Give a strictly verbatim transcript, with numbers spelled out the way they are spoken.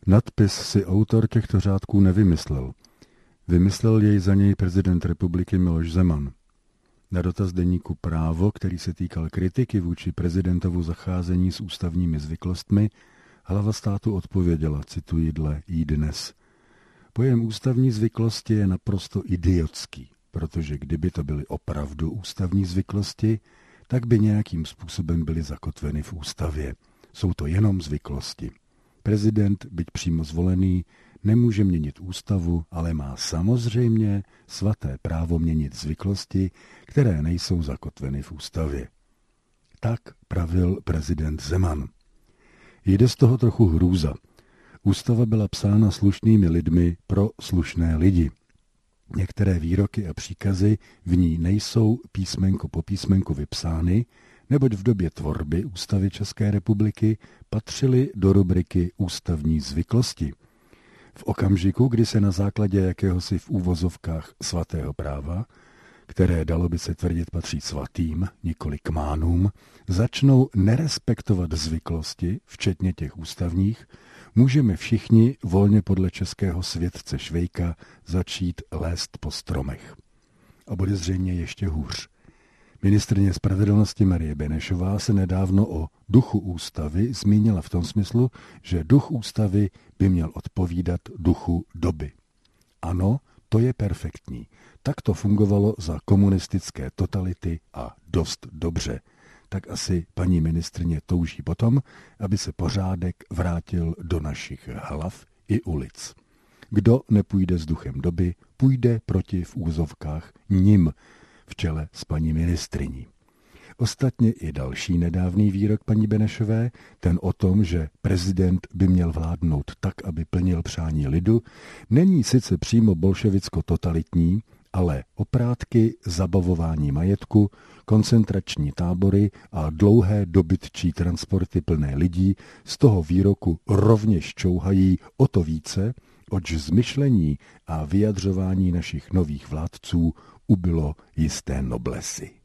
Nadpis si autor těchto řádků nevymyslel. Vymyslel jej za něj prezident republiky Miloš Zeman. Na dotaz deníku Právo, který se týkal kritiky vůči prezidentovu zacházení s ústavními zvyklostmi, hlava státu odpověděla, cituji dle iDnes. Pojem ústavní zvyklosti je naprosto idiotský, protože kdyby to byly opravdu ústavní zvyklosti, tak by nějakým způsobem byly zakotveny v ústavě. Jsou to jenom zvyklosti. Prezident, byť přímo zvolený, nemůže měnit ústavu, ale má samozřejmě svaté právo měnit zvyklosti, které nejsou zakotveny v ústavě. Tak pravil prezident Zeman. Jde z toho trochu hrůza. Ústava byla psána slušnými lidmi pro slušné lidi. Některé výroky a příkazy v ní nejsou písmenko po písmenku vypsány, neboť v době tvorby Ústavy České republiky patřily do rubriky ústavní zvyklosti. V okamžiku, kdy se na základě jakéhosi v úvozovkách svatého práva, které dalo by se tvrdit patří svatým, nikoli kmánům, začnou nerespektovat zvyklosti, včetně těch ústavních, můžeme všichni volně podle českého světce Švejka začít lézt po stromech. A bude zřejmě ještě hůř. Ministryně spravedlnosti Marie Benešová se nedávno o duchu ústavy zmínila v tom smyslu, že duch ústavy by měl odpovídat duchu doby. Ano, to je perfektní. Tak to fungovalo za komunistické totality a dost dobře. Tak asi paní ministryně touží potom, aby se pořádek vrátil do našich hlav i ulic. Kdo nepůjde s duchem doby, půjde proti v úzovkách nim, v čele s paní ministryní. Ostatně i další nedávný výrok paní Benešové, ten o tom, že prezident by měl vládnout tak, aby plnil přání lidu, není sice přímo bolševicko-totalitní, ale oprátky, zabavování majetku, koncentrační tábory a dlouhé dobytčí transporty plné lidí z toho výroku rovněž čouhají o to více, oč z myšlení a vyjadřování našich nových vládců ubylo jisté noblesy.